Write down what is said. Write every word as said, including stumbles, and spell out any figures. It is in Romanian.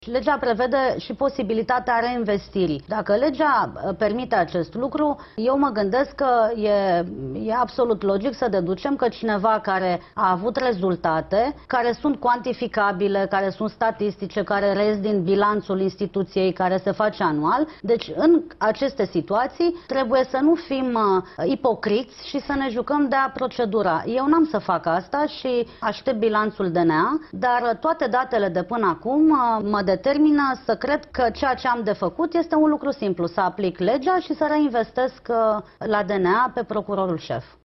Legea prevede și posibilitatea reinvestirii. Dacă legea permite acest lucru, eu mă gândesc că e, e absolut logic să deducem că cineva care a avut rezultate, care sunt cuantificabile, care sunt statistice, care reies din bilanțul instituției care se face anual, deci în aceste situații trebuie să nu fim ipocriți și să ne jucăm de-a procedura. Eu n-am să fac asta și aștept bilanțul D N A, dar toate datele de până acum mă determină să cred că ceea ce am de făcut este un lucru simplu, să aplic legea și să reinvestesc la D N A pe procurorul șef.